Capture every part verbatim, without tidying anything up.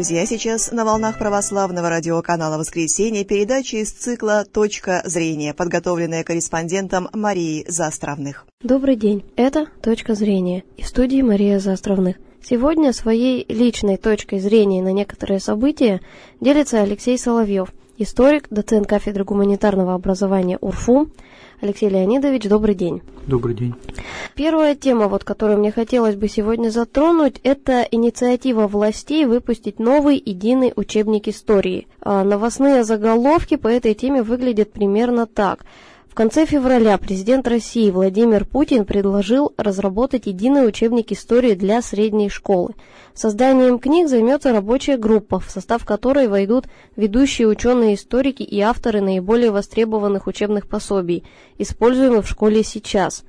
друзья, сейчас на волнах православного радиоканала «Воскресенье» передача из цикла «Точка зрения», подготовленная корреспондентом Марией Заостровных. Добрый день, это «Точка зрения» и в студии Мария Заостровных. Сегодня своей личной точкой зрения на некоторые события делится Алексей Соловьев, историк, доцент кафедры гуманитарного образования УрФУ. Алексей Леонидович, добрый день. Добрый день. Первая тема, вот, которую мне хотелось бы сегодня затронуть, это инициатива властей выпустить новый единый учебник истории. А новостные заголовки по этой теме выглядят примерно так. В конце февраля президент России Владимир Путин предложил разработать единый учебник истории для средней школы. Созданием книг займется рабочая группа, в состав которой войдут ведущие ученые-историки и авторы наиболее востребованных учебных пособий, используемых в школе сейчас.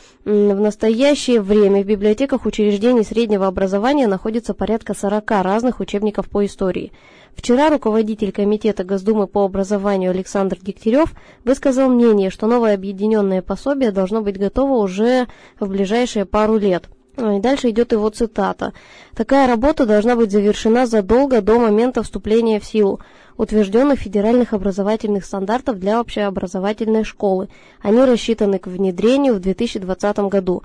В настоящее время в библиотеках учреждений среднего образования находится порядка сорока разных учебников по истории. Вчера руководитель комитета Госдумы по образованию Александр Дегтярев высказал мнение, что новое объединенное пособие должно быть готово уже в ближайшие пару лет. И дальше идет его цитата. «Такая работа должна быть завершена задолго до момента вступления в силу утвержденных федеральных образовательных стандартов для общеобразовательной школы. Они рассчитаны к внедрению в две тысячи двадцатом году».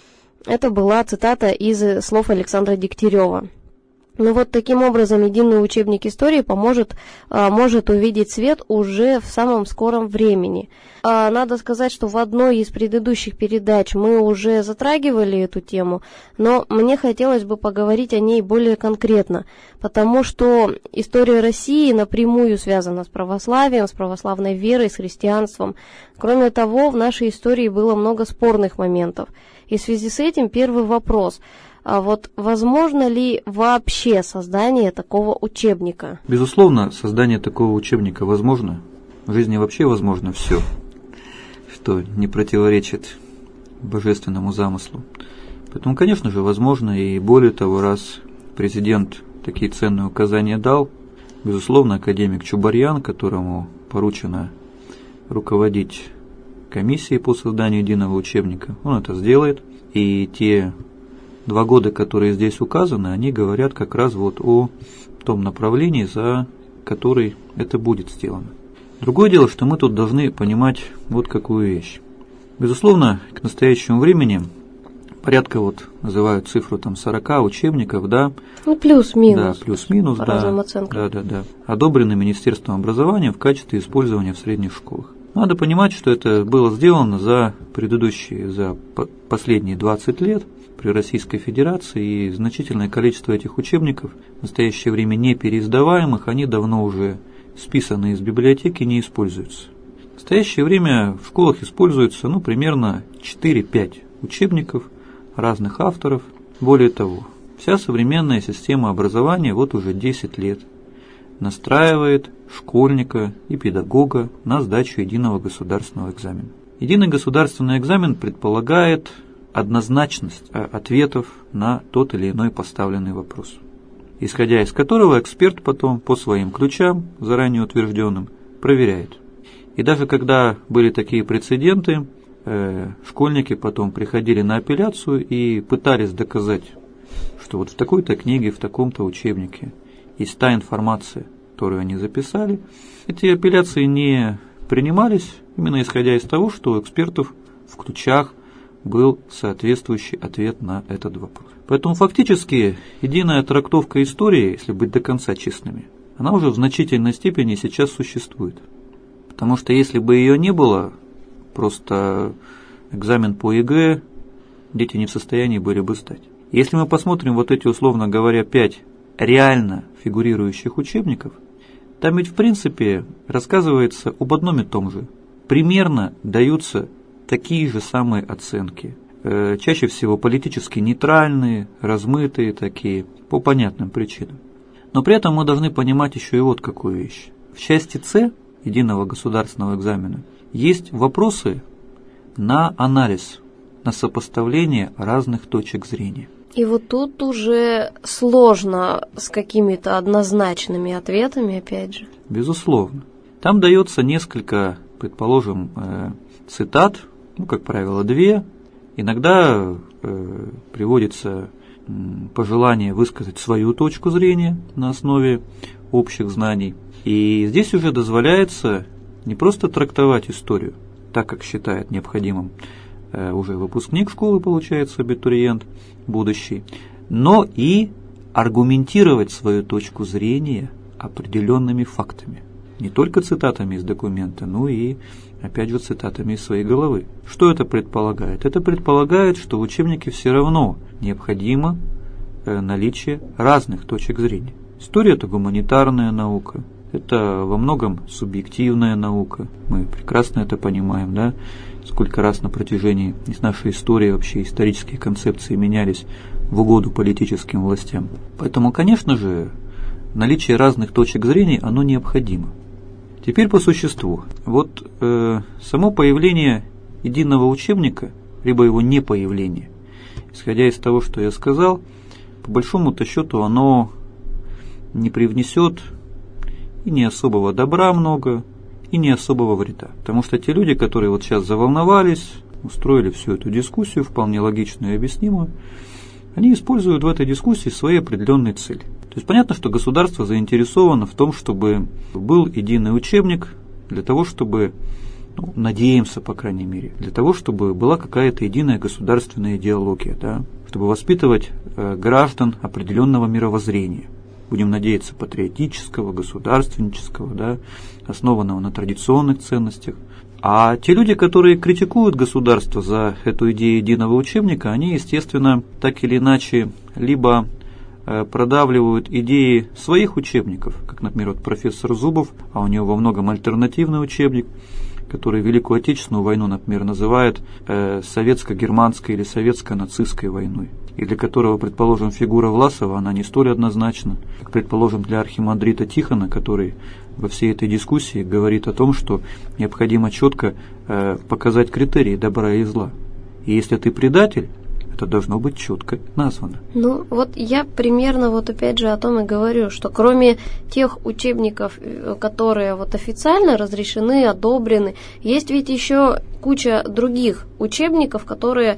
Это была цитата из слов Александра Дегтярева. Ну вот таким образом единый учебник истории поможет, а, может увидеть свет уже в самом скором времени. А, надо сказать, что в одной из предыдущих передач мы уже затрагивали эту тему, но мне хотелось бы поговорить о ней более конкретно, потому что история России напрямую связана с православием, с православной верой, с христианством. Кроме того, в нашей истории было много спорных моментов. И в связи с этим первый вопрос – а вот возможно ли вообще создание такого учебника? Безусловно, создание такого учебника возможно. В жизни вообще возможно все, что не противоречит божественному замыслу. Поэтому, конечно же, возможно, и более того, раз президент такие ценные указания дал, безусловно, академик Чубарьян, которому поручено руководить комиссией по созданию единого учебника, он это сделает, и те Два года, которые здесь указаны, они говорят как раз вот о том направлении, за который это будет сделано. Другое дело, что мы тут должны понимать вот какую вещь. Безусловно, к настоящему времени порядка, вот называют цифру там сорока учебников, да. Ну, плюс-минус. Да, плюс-минус, по да. разным оценкам. Да, да, да. Одобрены Министерством образования в качестве использования в средних школах. Надо понимать, что это было сделано за предыдущие, за последние двадцать лет при Российской Федерации, и значительное количество этих учебников в настоящее время не переиздаваемых, они давно уже списаны из библиотеки и не используются. В настоящее время в школах используется ну, примерно четыре-пять учебников разных авторов. Более того, вся современная система образования вот уже десять лет настраивает школьника и педагога на сдачу единого государственного экзамена. Единый государственный экзамен предполагает однозначность ответов на тот или иной поставленный вопрос, исходя из которого эксперт потом по своим ключам, заранее утвержденным, проверяет. И даже когда были такие прецеденты, э, школьники потом приходили на апелляцию и пытались доказать, что вот в такой-то книге, в таком-то учебнике есть та информация, которую они записали. Эти апелляции не принимались, именно исходя из того, что у экспертов в ключах был соответствующий ответ на этот вопрос. Поэтому фактически единая трактовка истории, если быть до конца честными, она уже в значительной степени сейчас существует. Потому что если бы ее не было, просто экзамен по ЕГЭ дети не в состоянии были бы сдать. Если мы посмотрим вот эти, условно говоря, пять реально фигурирующих учебников, там ведь в принципе рассказывается об одном и том же. Примерно даются такие же самые оценки, э, чаще всего политически нейтральные, размытые такие, по понятным причинам. Но при этом мы должны понимать еще и вот какую вещь. В части С единого государственного экзамена есть вопросы на анализ, на сопоставление разных точек зрения. И вот тут уже сложно с какими-то однозначными ответами, опять же. Безусловно. Там дается несколько, предположим, э, цитат, ну, как правило, две. Иногда э, приводится пожелание высказать свою точку зрения на основе общих знаний. И здесь уже дозволяется не просто трактовать историю, так как считает необходимым э, уже выпускник школы, получается, абитуриент будущий, но и аргументировать свою точку зрения определенными фактами. Не только цитатами из документа, но и, опять же, цитатами из своей головы. Что это предполагает? Это предполагает, что в учебнике все равно необходимо э, наличие разных точек зрения. История – это гуманитарная наука, это во многом субъективная наука. Мы прекрасно это понимаем, да? Сколько раз на протяжении нашей истории вообще исторические концепции менялись в угоду политическим властям. Поэтому, конечно же, наличие разных точек зрения, оно необходимо. Теперь по существу. Вот э, само появление единого учебника, либо его не появление, исходя из того, что я сказал, по большому-то счету оно не привнесет и не особого добра много, и не особого вреда. Потому что те люди, которые вот сейчас заволновались, устроили всю эту дискуссию, вполне логичную и объяснимую, они используют в этой дискуссии свои определенные цели. То есть понятно, что государство заинтересовано в том, чтобы был единый учебник, для того, чтобы, ну, надеемся, по крайней мере, для того, чтобы была какая-то единая государственная идеология, да, чтобы воспитывать э, граждан определенного мировоззрения. Будем надеяться, патриотического, государственнического, да, основанного на традиционных ценностях. А те люди, которые критикуют государство за эту идею единого учебника, они, естественно, так или иначе, либо продавливают идеи своих учебников, как, например, вот профессор Зубов, а у него во многом альтернативный учебник, который Великую Отечественную войну, например, называет э, советско-германской или советско-нацистской войной, и для которого, предположим, фигура Власова, она не столь однозначна, как, предположим, для архимандрита Тихона, который во всей этой дискуссии говорит о том, что необходимо четко э, показать критерии добра и зла. И если ты предатель, это должно быть четко названо. Ну, вот я примерно вот опять же о том и говорю, что кроме тех учебников, которые вот официально разрешены, одобрены, есть ведь еще куча других учебников, которые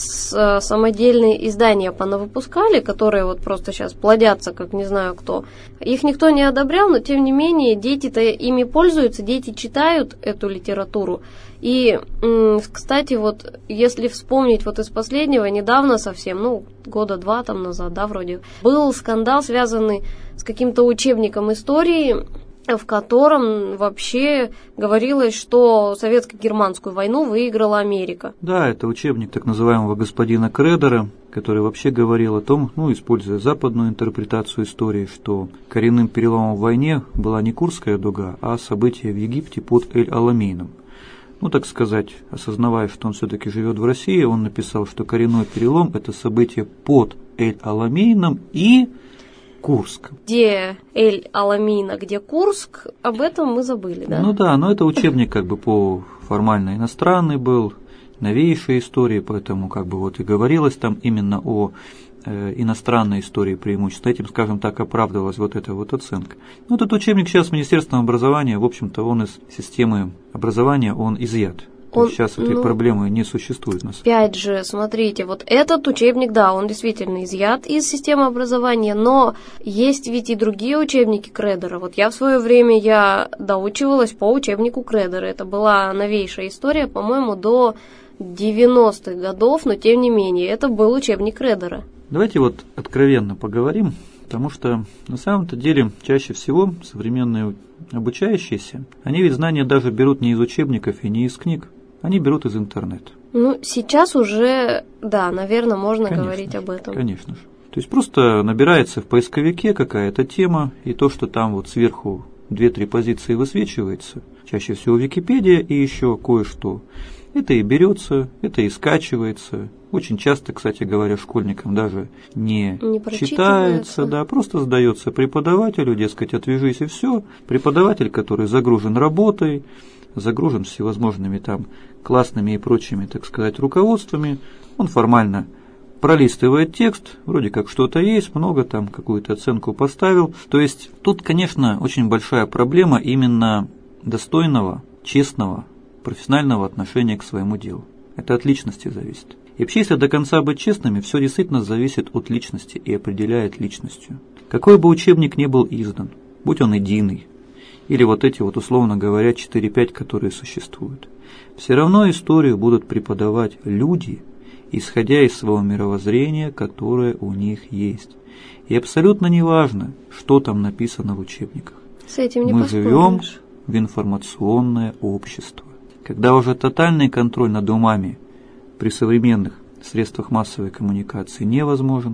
с, самодельные издания понавыпускали, которые вот просто сейчас плодятся, как не знаю кто. Их никто не одобрял, но тем не менее дети-то ими пользуются, дети читают эту литературу. И, кстати, вот если вспомнить вот из последнего, недавно совсем, ну, года два там назад, да, вроде, был скандал, связанный с каким-то учебником истории, в котором вообще говорилось, что советско-германскую войну выиграла Америка. Да, это учебник так называемого господина Кредера, который вообще говорил о том, ну, используя западную интерпретацию истории, что коренным переломом в войне была не Курская дуга, а события в Египте под Эль-Аламейном. Ну, так сказать, осознавая, что он все-таки живет в России, он написал, что коренной перелом – это событие под Эль-Аламейном и Курск. Где Эль-Аламейн, а где Курск, об этом мы забыли, да? Ну да, но это учебник как бы по формально иностранный был, новейшей истории, поэтому как бы вот и говорилось там именно о э, иностранной истории преимущественно. Этим, скажем так, оправдывалась вот эта вот оценка. Ну, этот учебник сейчас Министерством образования, в общем-то, он из системы образования, он изъят. То Он, есть сейчас этой ну, проблемы не существует у нас. Опять же, смотрите, вот этот учебник, да, он действительно изъят из системы образования, но есть ведь и другие учебники Кредера. Вот я в свое время я доучивалась по учебнику Кредера. Это была новейшая история, по-моему, до девяностых годов, но тем не менее, это был учебник Кредера. Давайте вот откровенно поговорим, потому что на самом-то деле чаще всего современные обучающиеся, они ведь знания даже берут не из учебников и не из книг, они берут из интернета. Ну, сейчас уже, да, наверное, можно конечно говорить же, об этом. Конечно же. То есть просто набирается в поисковике какая-то тема, и то, что там вот сверху две-три позиции высвечивается, чаще всего Википедия и еще кое-что, это и берется, это и скачивается. Очень часто, кстати говоря, школьникам даже не, не читается, да, просто сдается преподавателю, дескать, отвяжись и все. Преподаватель, который загружен работой, загружен всевозможными там классными и прочими, так сказать, руководствами, он формально пролистывает текст, вроде как что-то есть, много там, какую-то оценку поставил. То есть тут, конечно, очень большая проблема именно достойного, честного, профессионального отношения к своему делу. Это от личности зависит. И вообще, если до конца быть честными, все действительно зависит от личности и определяет личностью. Какой бы учебник ни был издан, будь он единый, или вот эти вот, условно говоря, четыре-пять, которые существуют, все равно историю будут преподавать люди, исходя из своего мировоззрения, которое у них есть. И абсолютно неважно, что там написано в учебниках. С этим не Мы поспоришь. живем в информационное общество, когда уже тотальный контроль над умами при современных средствах массовой коммуникации невозможен.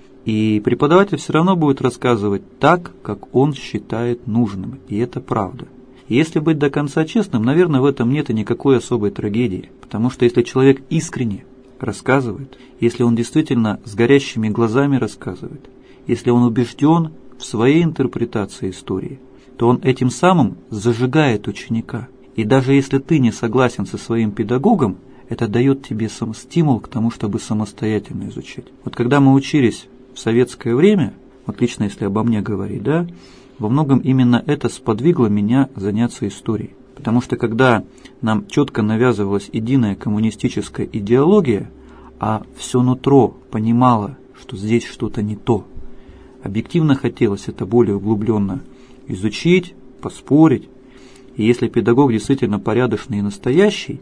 И преподаватель все равно будет рассказывать так, как он считает нужным. И это правда. И если быть до конца честным, наверное, в этом нет и никакой особой трагедии. Потому что если человек искренне рассказывает, если он действительно с горящими глазами рассказывает, если он убежден в своей интерпретации истории, то он этим самым зажигает ученика. И даже если ты не согласен со своим педагогом, это дает тебе сам стимул к тому, чтобы самостоятельно изучать. Вот когда мы учились в советское время, вот лично если обо мне говорить, да, во многом именно это сподвигло меня заняться историей. Потому что когда нам четко навязывалась единая коммунистическая идеология, а все нутро понимало, что здесь что-то не то, объективно хотелось это более углубленно изучить, поспорить. И если педагог действительно порядочный и настоящий,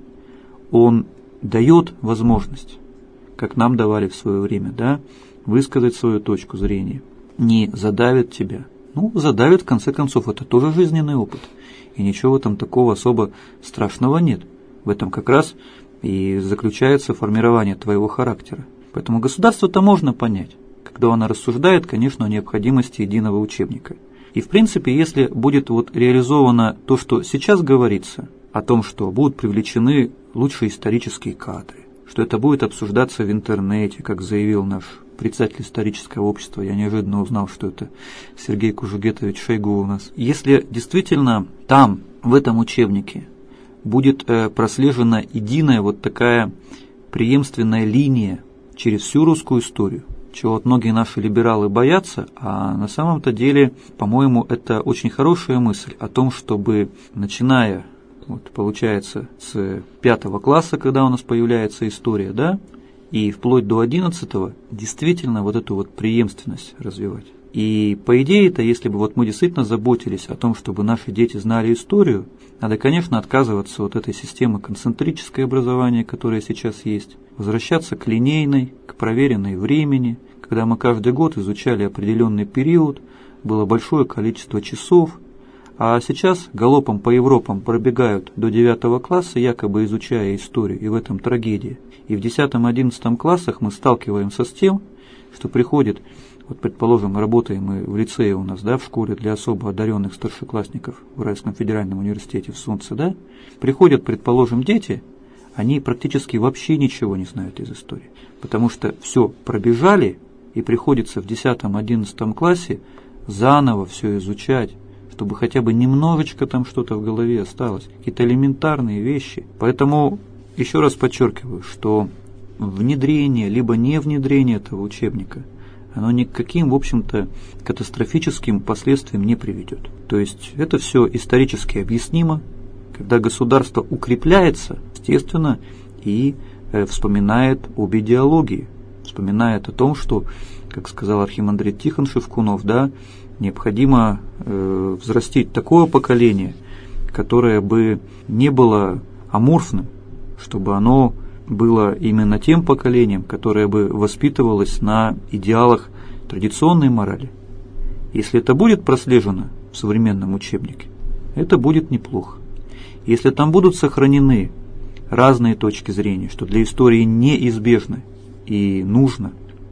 он дает возможность, как нам давали в свое время, да, высказать свою точку зрения, не задавит тебя. Ну, задавит, в конце концов, это тоже жизненный опыт. И ничего в этом такого особо страшного нет. В этом как раз и заключается формирование твоего характера. Поэтому государство-то можно понять, когда оно рассуждает, конечно, о необходимости единого учебника. И, в принципе, если будет вот реализовано то, что сейчас говорится, о том, что будут привлечены лучшие исторические кадры, что это будет обсуждаться в интернете, как заявил наш председатель исторического общества, я неожиданно узнал, что это Сергей Кужугетович Шойгу у нас. Если действительно там, в этом учебнике, будет э, прослежена единая вот такая преемственная линия через всю русскую историю, чего вот многие наши либералы боятся, а на самом-то деле, по-моему, это очень хорошая мысль о том, чтобы, начиная, вот, получается, с пятого класса, когда у нас появляется история, да, и вплоть до одиннадцатого, действительно вот эту вот преемственность развивать. И по идее-то, если бы вот мы действительно заботились о том, чтобы наши дети знали историю, надо, конечно, отказываться от этой системы концентрическое образование, которое сейчас есть, возвращаться к линейной, к проверенной времени, когда мы каждый год изучали определенный период, было большое количество часов, а сейчас галопом по Европам пробегают до девятого класса, якобы изучая историю, и в этом трагедия. И в десятом-одиннадцатом классах мы сталкиваемся с тем, что приходит, вот, предположим, работаем мы в лицее у нас, да, в школе для особо одаренных старшеклассников в Уральском федеральном университете в Солнце, да, приходят, предположим, дети, они практически вообще ничего не знают из истории, потому что все пробежали, и приходится в десятом-одиннадцатом классе заново все изучать, чтобы хотя бы немножечко там что-то в голове осталось, какие-то элементарные вещи. Поэтому еще раз подчеркиваю, что внедрение, либо не внедрение этого учебника, оно ни к каким, в общем-то, катастрофическим последствиям не приведет. То есть это все исторически объяснимо. Когда государство укрепляется, естественно, и э, вспоминает об идеологии, вспоминает о том, что, как сказал архимандрит Тихон Шевкунов, да, необходимо э, взрастить такое поколение, которое бы не было аморфным, чтобы оно было именно тем поколением, которое бы воспитывалось на идеалах традиционной морали. Если это будет прослежено в современном учебнике, это будет неплохо. Если там будут сохранены разные точки зрения, что для истории неизбежно и нужно,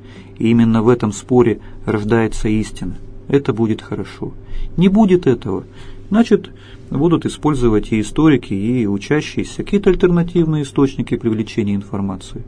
и именно в этом споре рождается истина, это будет хорошо. Не будет этого, значит, будут использовать и историки, и учащиеся какие-то альтернативные источники привлечения информации.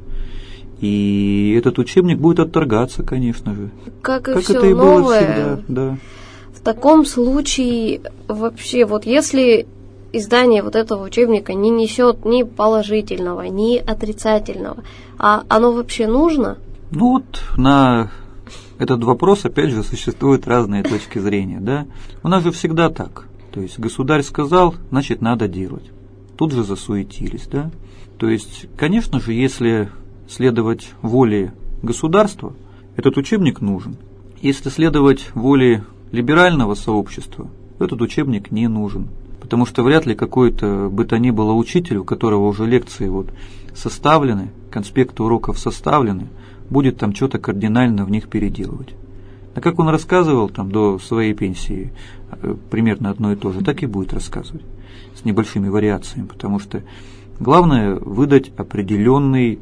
И этот учебник будет отторгаться, конечно же. Как и как все это и новое, было всегда, да. В таком случае вообще, вот если издание вот этого учебника не несет ни положительного, ни отрицательного, а оно вообще нужно? Ну вот на этот вопрос, опять же, существуют разные точки зрения, да. У нас же всегда так. То есть государь сказал, значит, надо делать. Тут же засуетились, да. То есть, конечно же, если следовать воле государства, этот учебник нужен. Если следовать воле либерального сообщества, этот учебник не нужен. Потому что вряд ли какой-то бы то ни было учитель, у которого уже лекции вот составлены, конспекты уроков составлены, будет там что-то кардинально в них переделывать. А как он рассказывал там до своей пенсии, примерно одно и то же, так и будет рассказывать, с небольшими вариациями, потому что главное выдать определенный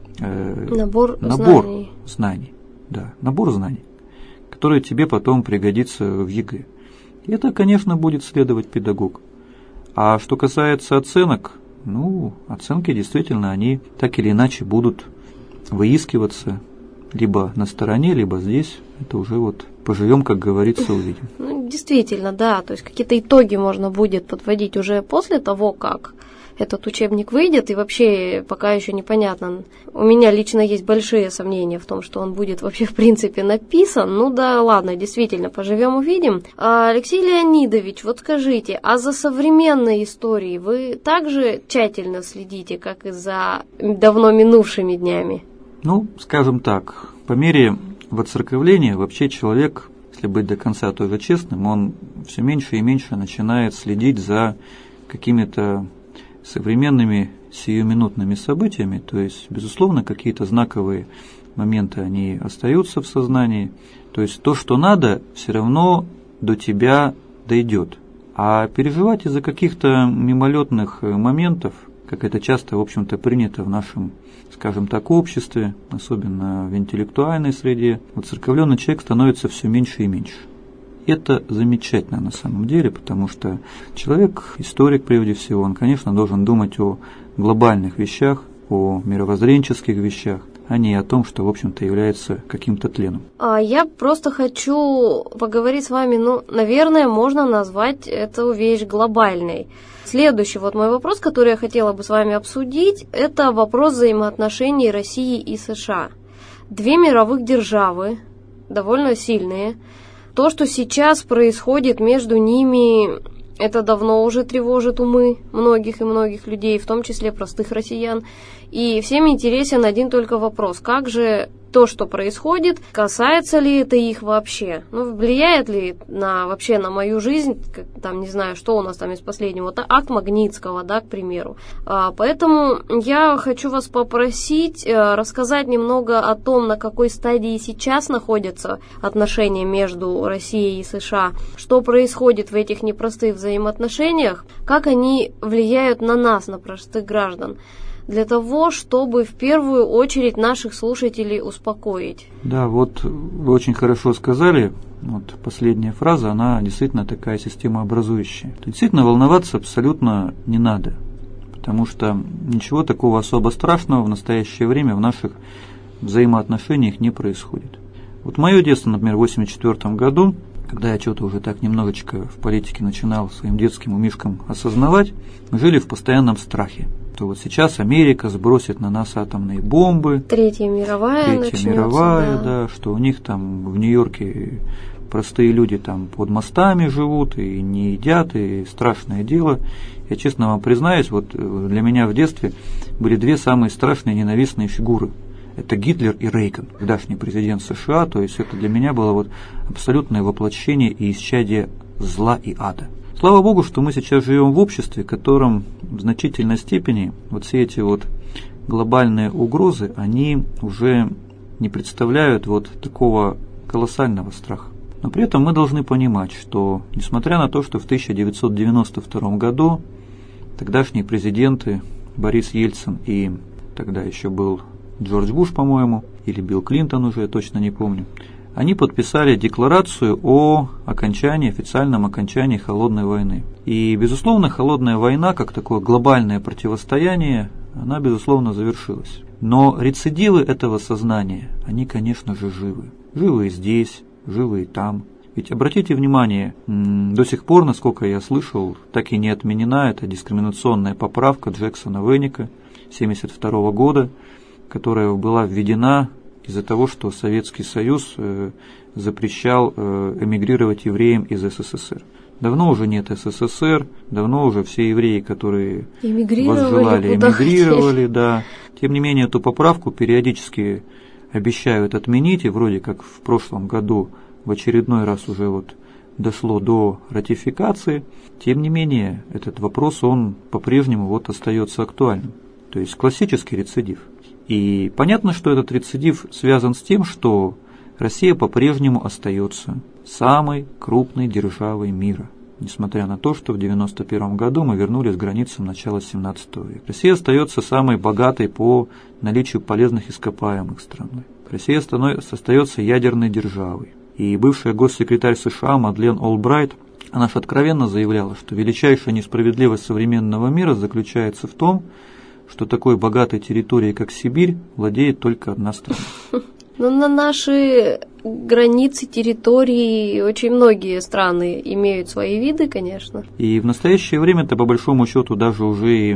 э, набор, набор знаний. знаний, да, набор знаний, который тебе потом пригодится в ЕГЭ. И это, конечно, будет следовать педагог. А что касается оценок, ну, оценки действительно, они так или иначе будут выискиваться либо на стороне, либо здесь. Это уже вот поживем, как говорится, увидим. Ну, действительно, да, то есть какие-то итоги можно будет подводить уже после того, как этот учебник выйдет, и вообще пока еще непонятно. У меня лично есть большие сомнения в том, что он будет вообще в принципе написан. Ну да, ладно, действительно, поживем, увидим. А, Алексей Леонидович, вот скажите, а за современной историей вы также тщательно следите, как и за давно минувшими днями? Ну, скажем так, по мере воцерковления вообще человек, если быть до конца тоже честным, он все меньше и меньше начинает следить за какими-то современными сиюминутными событиями, то есть, безусловно, какие-то знаковые моменты, они остаются в сознании, то есть то, что надо, все равно до тебя дойдет. А переживать из-за каких-то мимолетных моментов, как это часто, в общем-то, принято в нашем, скажем так, обществе, особенно в интеллектуальной среде, воцерковленный человек становится все меньше и меньше. Это замечательно на самом деле, потому что человек, историк прежде всего, он, конечно, должен думать о глобальных вещах, о мировоззренческих вещах, а не о том, что, в общем-то, является каким-то тленом. А я просто хочу поговорить с вами, ну, наверное, можно назвать эту вещь глобальной. Следующий вот мой вопрос, который я хотела бы с вами обсудить, это вопрос взаимоотношений России и США. Две мировых державы, довольно сильные. То, что сейчас происходит между ними, это давно уже тревожит умы многих и многих людей, в том числе простых россиян. И всем интересен один только вопрос: как же то, что происходит, касается ли это их вообще? Ну, влияет ли на, вообще на мою жизнь, как, там, не знаю, что у нас там из последнего, это акт Магнитского, да, к примеру. А, поэтому я хочу вас попросить а, рассказать немного о том, на какой стадии сейчас находятся отношения между Россией и США, что происходит в этих непростых взаимоотношениях, как они влияют на нас, на простых граждан, для того, чтобы в первую очередь наших слушателей успокоить. Да, вот вы очень хорошо сказали, вот последняя фраза, она действительно такая системообразующая. Действительно, волноваться абсолютно не надо, потому что ничего такого особо страшного в настоящее время в наших взаимоотношениях не происходит. Вот мое детство, например, в восемьдесят четвёртом году, когда я что-то уже так немножечко в политике начинал своим детским умишкам осознавать, мы жили в постоянном страхе. То вот сейчас Америка сбросит на нас атомные бомбы. Третья мировая Третья начнется, мировая, да. да, что у них там в Нью-Йорке простые люди там под мостами живут и не едят, и страшное дело. Я честно вам признаюсь, вот для меня в детстве были две самые страшные ненавистные фигуры. Это Гитлер и Рейган, тогдашний президент США, то есть это для меня было вот абсолютное воплощение и исчадие зла и ада. Слава Богу, что мы сейчас живем в обществе, в котором в значительной степени вот все эти вот глобальные угрозы, они уже не представляют вот такого колоссального страха. Но при этом мы должны понимать, что несмотря на то, что в тысяча девятьсот девяносто втором году тогдашние президенты Борис Ельцин и тогда еще был Джордж Буш, по-моему, или Билл Клинтон, уже я точно не помню, они подписали декларацию о окончании, официальном окончании холодной войны. И, безусловно, холодная война, как такое глобальное противостояние, она, безусловно, завершилась. Но рецидивы этого сознания, они, конечно же, живы. Живы и здесь, живы и там. Ведь обратите внимание, до сих пор, насколько я слышал, так и не отменена эта дискриминационная поправка Джексона-Веника семьдесят второго года, которая была введена из-за того, что Советский Союз э, запрещал э, эмигрировать евреям из СССР. Давно уже нет СССР, давно уже все евреи, которые возжелали, эмигрировали, да. Тем не менее, эту поправку периодически обещают отменить, и вроде как в прошлом году в очередной раз уже вот дошло до ратификации. Тем не менее, этот вопрос, он по-прежнему вот остается актуальным. То есть классический рецидив. И понятно, что этот рецидив связан с тем, что Россия по-прежнему остается самой крупной державой мира. Несмотря на то, что в девяносто первом году мы вернулись к границам начала семнадцатого века. Россия остается самой богатой по наличию полезных ископаемых страной. Россия остается ядерной державой. И бывшая госсекретарь США Мадлен Олбрайт, она же откровенно заявляла, что величайшая несправедливость современного мира заключается в том, что такой богатой территорией, как Сибирь, владеет только одна страна. Ну, на наши границы территории очень многие страны имеют свои виды, конечно. И в настоящее время-то, по большому счету, даже уже и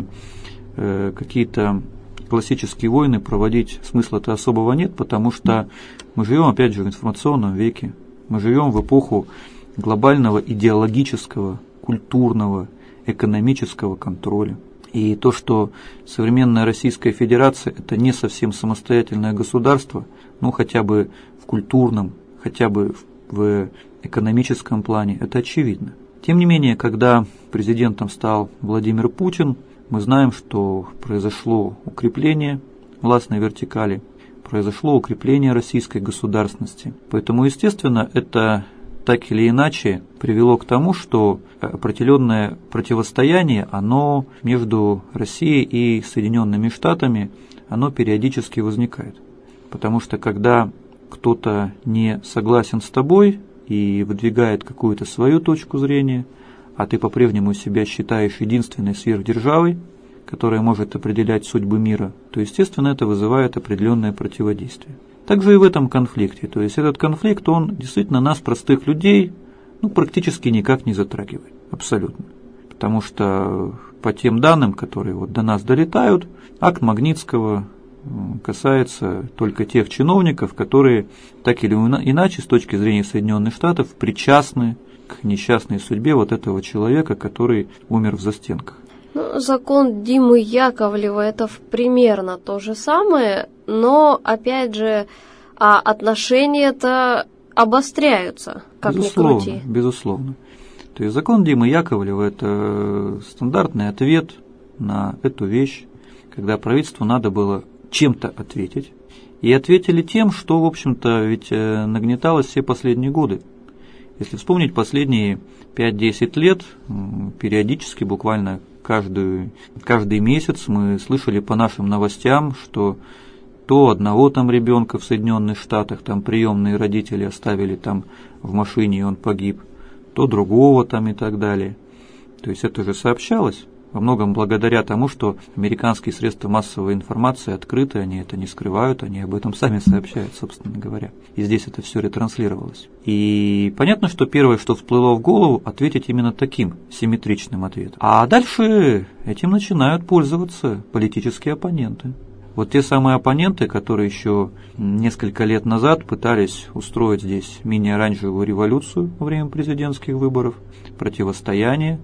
э, какие-то классические войны проводить смысла-то особого нет, потому что мы живем, опять же, в информационном веке. Мы живем в эпоху глобального идеологического, культурного, экономического контроля. И то, что современная Российская Федерация – это не совсем самостоятельное государство, ну хотя бы в культурном, хотя бы в экономическом плане, это очевидно. Тем не менее, когда президентом стал Владимир Путин, мы знаем, что произошло укрепление властной вертикали, произошло укрепление российской государственности. Поэтому, естественно, это так или иначе привело к тому, что определенное противостояние, оно между Россией и Соединенными Штатами, оно периодически возникает. Потому что когда кто-то не согласен с тобой и выдвигает какую-то свою точку зрения, а ты по-прежнему себя считаешь единственной сверхдержавой, которая может определять судьбы мира, то, естественно, это вызывает определенное противодействие. Также и в этом конфликте. То есть этот конфликт, он действительно нас, простых людей, ну, практически никак не затрагивает. Абсолютно. Потому что по тем данным, которые вот до нас долетают, акт Магнитского касается только тех чиновников, которые так или иначе, с точки зрения Соединенных Штатов, причастны к несчастной судьбе вот этого человека, который умер в застенках. Ну, закон Димы Яковлева – это примерно то же самое, но, опять же, отношения-то обостряются, как безусловно, ни крути. Безусловно. То есть закон Димы Яковлева – это стандартный ответ на эту вещь, когда правительству надо было чем-то ответить. И ответили тем, что, в общем-то, ведь нагнеталось все последние годы. Если вспомнить последние пять-десять лет, периодически, буквально каждый, каждый месяц мы слышали по нашим новостям, что то одного там ребенка в Соединенных Штатах, там приемные родители оставили там в машине, и он погиб, то другого там и так далее. То есть это же сообщалось. Во многом благодаря тому, что американские средства массовой информации открыты, они это не скрывают, они об этом сами сообщают, собственно говоря. И здесь это все ретранслировалось. И понятно, что первое, что всплыло в голову, ответить именно таким симметричным ответом. А дальше этим начинают пользоваться политические оппоненты. Вот те самые оппоненты, которые еще несколько лет назад пытались устроить здесь мини-оранжевую революцию во время президентских выборов, противостояние.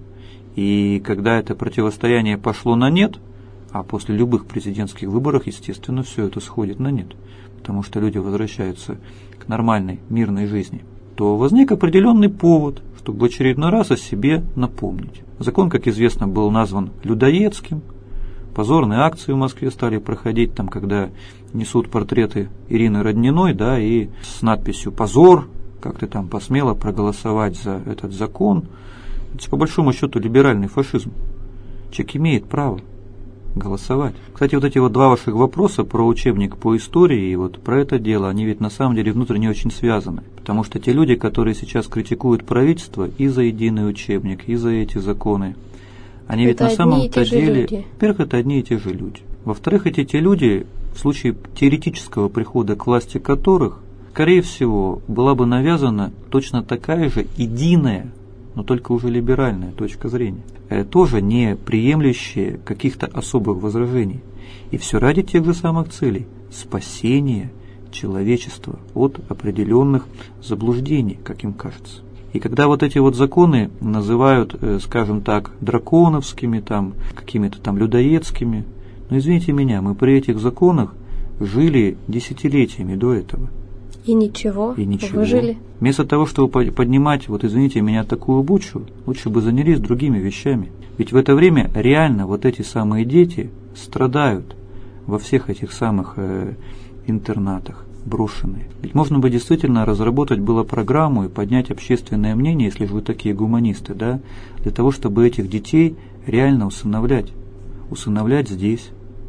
И когда это противостояние пошло на нет, а после любых президентских выборов, естественно, все это сходит на нет, потому что люди возвращаются к нормальной, мирной жизни, то возник определенный повод, чтобы в очередной раз о себе напомнить. Закон, как известно, был назван людоедским. Позорные акции в Москве стали проходить, там, когда несут портреты Ирины Родниной, да, и с надписью «Позор», как ты там посмела проголосовать за этот закон. Это, по большому счету, либеральный фашизм. Человек имеет право голосовать. Кстати, вот эти вот два ваших вопроса про учебник по истории и вот про это дело, они ведь на самом деле внутренне очень связаны. Потому что те люди, которые сейчас критикуют правительство и за единый учебник, и за эти законы, они ведь на самом-то деле... Во-первых, это одни и те же люди. Во-вторых, эти те люди, в случае теоретического прихода к власти которых, скорее всего, была бы навязана точно такая же единая, но только уже либеральная точка зрения, тоже не приемлющая каких-то особых возражений. И все ради тех же самых целей – спасения человечества от определенных заблуждений, как им кажется. И когда вот эти вот законы называют, скажем так, драконовскими, там, какими-то там людоедскими, Но извините меня, мы при этих законах жили десятилетиями до этого. И ничего, И ничего. выжили. Вместо того, чтобы поднимать, вот извините меня, такую бучу, лучше бы занялись другими вещами. Ведь в это время реально вот эти самые дети страдают во всех этих самых э, интернатах, брошенные. Ведь можно бы действительно разработать было программу и поднять общественное мнение, если же вы такие гуманисты, да, для того, чтобы этих детей реально усыновлять. Усыновлять здесь,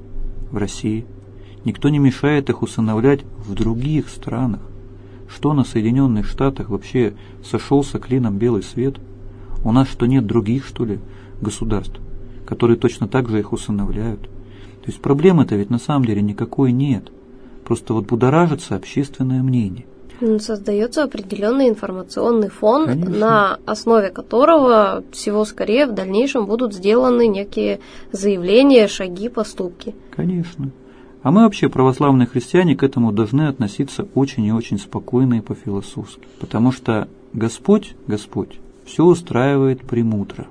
в России. Никто не мешает их усыновлять в других странах. Что на Соединенных Штатах вообще сошелся клином белый свет? У нас что, нет других, что ли, государств, которые точно так же их усыновляют? То есть проблемы-то ведь на самом деле никакой нет. Просто вот будоражится общественное мнение. Создается определенный информационный фон, Конечно. На основе которого всего скорее в дальнейшем будут сделаны некие заявления, шаги, поступки. Конечно. А мы вообще, православные христиане, к этому должны относиться очень и очень спокойно и по-философски. Потому что Господь, Господь, все устраивает премудро.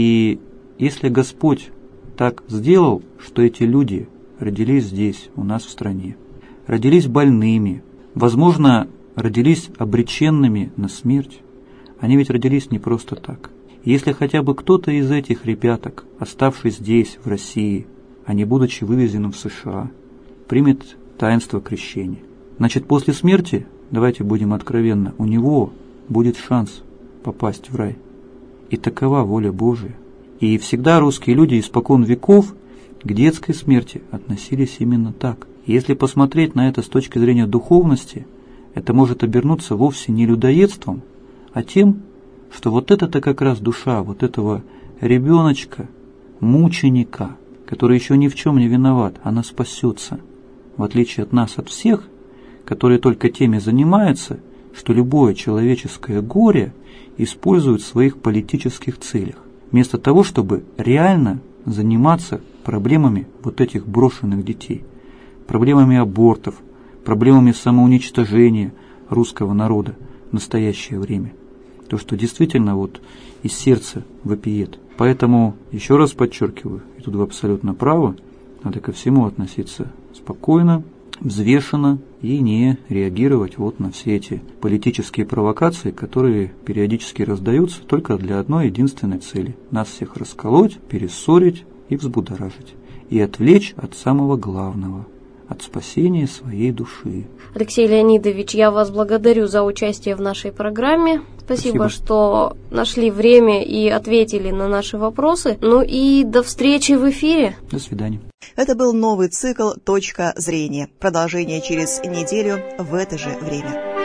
И если Господь так сделал, что эти люди родились здесь, у нас в стране, родились больными, возможно, родились обреченными на смерть, они ведь родились не просто так. И если хотя бы кто-то из этих ребяток, оставшись здесь, в России, а не будучи вывезенным в США, примет таинство крещения, значит, после смерти, давайте будем откровенны, у него будет шанс попасть в рай. И такова воля Божия. И всегда русские люди испокон веков к детской смерти относились именно так. И если посмотреть на это с точки зрения духовности, это может обернуться вовсе не людоедством, а тем, что вот это-то как раз душа вот этого ребеночка, мученика, который еще ни в чем не виноват, она спасется. В отличие от нас, от всех, которые только теми занимаются, что любое человеческое горе используют в своих политических целях, вместо того, чтобы реально заниматься проблемами вот этих брошенных детей, проблемами абортов, проблемами самоуничтожения русского народа в настоящее время. То, что действительно вот из сердца вопиет. Поэтому, еще раз подчеркиваю, и тут вы абсолютно правы, надо ко всему относиться спокойно, взвешенно и не реагировать вот на все эти политические провокации, которые периодически раздаются только для одной единственной цели – нас всех расколоть, перессорить и взбудоражить, и отвлечь от самого главного – от спасения своей души. Алексей Леонидович, я вас благодарю за участие в нашей программе. Спасибо, Спасибо, что нашли время и ответили на наши вопросы. Ну и до встречи в эфире. До свидания. Это был новый цикл «Точка зрения». Продолжение через неделю в это же время.